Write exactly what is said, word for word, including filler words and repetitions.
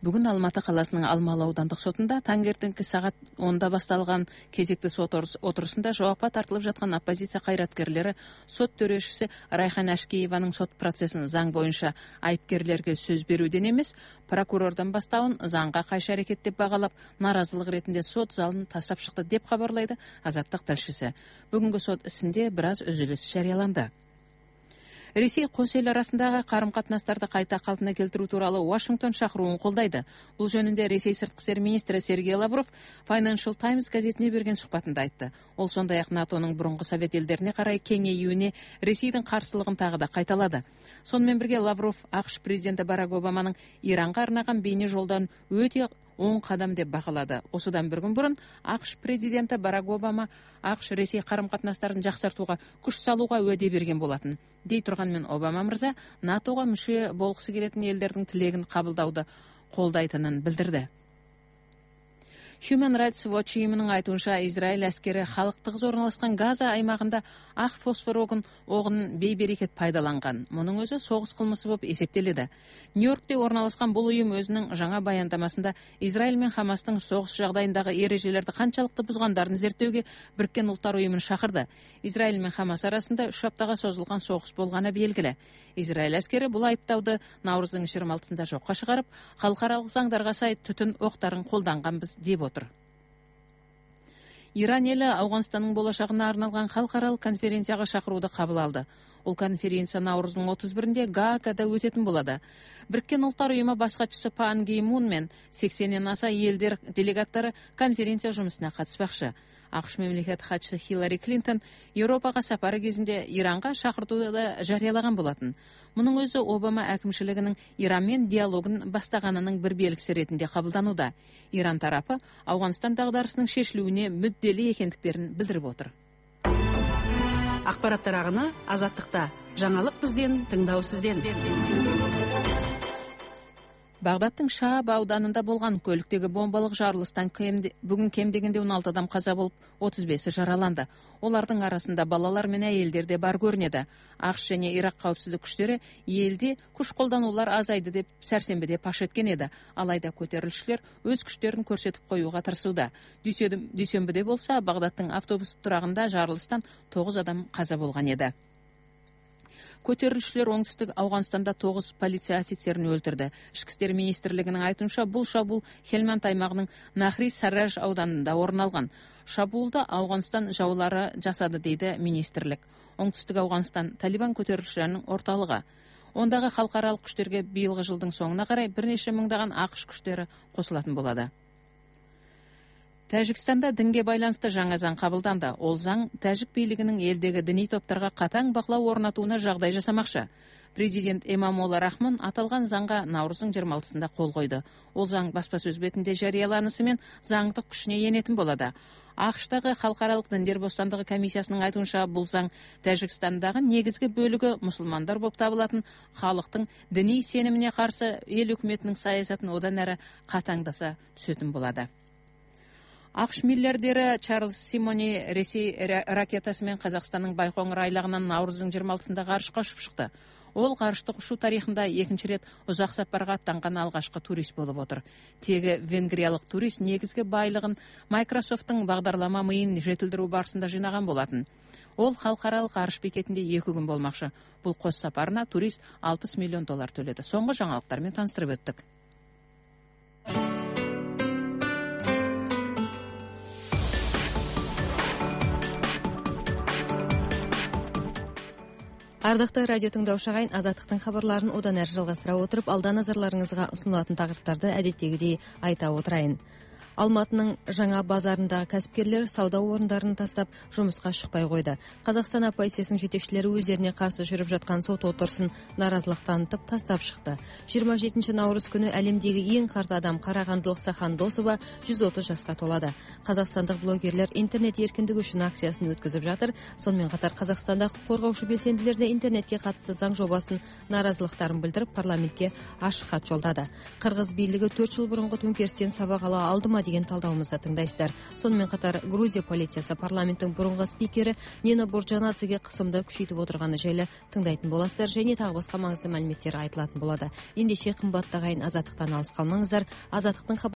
Бүгін Алматы қаласының Алмалы аудандық сотында таңертеңгі сағат онда басталған кезекті сот отырысында жауапқа тартылып жатқан оппозиция қайраткерлері сот төрешісі Райхан Ашкееваның сот процесін заң бойынша айыпкерлерге сөз беруден емес, прокурордан бастауын заңға қайшы әрекет деп бағалап, наразылық ретінде сот залын тастап шықты деп хабарлайды Азаттық тілшісі. Бүгінгі сот ісінде біраз үзіліс жарияланды. Ресей қос ел арасындағы қарым-қатынастарды қайта қалпына келтіру туралы Вашингтон шақыруын қолдайды. Бұл жөнінде Ресей сыртқы істер министрі Сергей Лавров Financial Times газетіне берген сұхбатында айтты. Ол сондай-ақ натоның бұрынғы совет елдеріне қарай кеңеюіне Ресейдің қарсылығын тағы да қайталады. Сонымен бірге Лавров ақш президенті Барак Обаманың Иранға арнаған бейне жолдан өте оң қадам деп бағалады. Осыдан бір күн бұрын ақш президенті Барак Обама ақш-Ресей қарым-қатынастарын жақсартуға күш салуға уәде берген болатын. Дей тұрғанмен Обама мырза натоға мүше болғысы келетін елдердің тілегін қабылдауды қолдайтынын білдірді. Human Rights Watch ұйымының айтуынша, Израиль әскері халықтық орналасқан Газа аймағында ақ фосфор оғын оғын бейберекет пайдаланған. Мұның өзі соғыс қылмысы болып есептеледі. Нью-Йоркте орналасқан бұл ұйым өзінің жаңа баяндамасында Израиль мен Хамастың соғыс жағдайындағы ережелерді қаншалықты бұзғандарын зерттеуге Біріккен ұлттар ұйымын шақырды. Израиль мен Хамас арасында үш аптаға созылған соғыс болғаны белгілі. Израиль әскері бұл айыптауды наурыздың жиырма алтысында жоққа шығарып, халықаралық заңдарға сай түтін оқтарын қолданғанбыз деп отыр. Иран елі Ауғанстанның болашағына арналған халықаралық конференцияға шақыруды қабыл алды. Ол конференция наурыздың отыз бірінде Гаагада өтетін болады. Біріккен ұлттар ұйымы бас хатшысы Пан Ги Мун мен сексеннен аса елдер делегаттары конференция жұмысына қатыспақшы. ақш мемлекет хатшысы Хиллари Клинтон Еуропаға сапары кезінде Иранға шақыртуды да жариялаған болатын. Мұның өзі Обама әкімшілігінің Иранмен диалогын бастағанының бір белгісі ретінде қабылдануда. Иран тарапы Ауғанстан дағдарысының шешілуіне мүдделі екендіктерін білдіріп отыр. Ақпараттар ағыны Азаттықта. Жаңалық бізден, тыңдау сізден. Бағдаттың Шааб ауданында болған көліктегі бомбалық жарылыстан бүгін кем дегенде он алты адам қаза болып, отыз бесі жараланды. Олардың арасында балалар мен әйелдер де бар көрінеді. ақш және Ирақ қауіпсіздік күштері елде күш қолданулар азайды деп сәрсенбіде паш еткен еді. Алайда көтерілісшілер өз күштерін көрсетіп қоюға тырысуда. Дүйсенбіде болса, Бағдаттың автобус тұрағында жарылыстан тоғыз адам қаза болған еді. Көтерілісшілер оңтүстік Ауғанстанда тоғыз полиция офицерін өлтірді. Ішкі істер министрлігінің айтуынша, бұл шабуыл Хелманд аймағының Нахри Сарраж ауданында орын алған. Шабуылды Ауғанстан жаулары жасады дейді министрлік. Оңтүстік Ауғанстан Талибан көтерілісшілерінің орталығы. Ондағы халықаралық күштерге биылғы жылдың соңына қарай бірнеше мыңдаған ақш күштері қосылатын болады. Тәжікстанда дінге байланысты жаңа заң қабылданды. Ол заң тәжік билігінің елдегі діни топтарға қатаң бақылау орнатуына жағдай жасамақшы. Президент Эмомали Рахмон аталған заңға наурыздың жиырма алтысында қол қойды. Ол заң баспасөз бетінде жарияланысымен заңдық күшіне енетін болады. ақш-тағы халықаралық діндер бостандығы комиссиясының айтуынша, бұл заң Тәжікстандағы негізгі бөлігі мұсылмандар болып табылатын халықтың діни сеніміне қарсы ел үкіметінің саясатын одан әрі қатаңдаса түсетін болады. ақш миллиардері Чарльз Симони Ресей ракетасымен Қазақстанның Байқоңыр айлағынан наурыздың жиырма алтысында ғарышқа ұшып шықты. Ол ғарыштық ұшу тарихында екінші рет ұзақ сапарға аттанған алғашқы турист болып отыр. Тегі венгриялық турист негізгі байлығын Microsoft'тың бағдарлама миын жетілдіру барысында жинаған болатын. Ол халықаралық ғарыш бекетінде екі күн болмақшы. Бұл қос сапарына турист алпыс миллион доллар төледі. Соңғы жаңалықтармен таныстырып өттік. Ардақты радио тыңдаушы ағайын, Азаттықтың хабарларын одан әрі жалғастыра отырып, алда назарларыңызға ұсынылатын тақырыптарды әдеттегідей айта отырайын. Алматының жаңа базарындағы кәсіпкерлер сауда орындарын тастап жұмысқа шықпай қойды. Қазақстан оппозициясының жетекшілері өздеріне қарсы жүріп жатқан сот отырысын наразылық танытып тастап шықты. жиырма жетінші наурыз күні әлемдегі ең қарт адам қарағандылық Сахан Досова жүз отыз жасқа толады. Қазақстандық блогерлер интернет еркіндігі үшін акциясын өткізіп жатыр. Сонымен қатар Қазақстанда құқық қорғаушы белсенділер де интернетке қатысты заң жобасын наразылықтарын білдіріп парламентке ашық хат жолдады. Қырғыз билігі төрт жыл бұрынғы төңкерістен сабақ ала алды ма ма деген талдауымызды тыңдайсыздар. Сонымен қатар Грузия полициясы парламенттің бұрынғы спикері Нина Бурджанадзеге қысымды күшейтіп отырғаны жайлы тыңдайтын боласыздар, және тағы басқа маңызды мәліметтер айтылатын болады. Ендеше қымбатты ағайын, азаттықтан алыс қалмаңыздар. Азаттықтың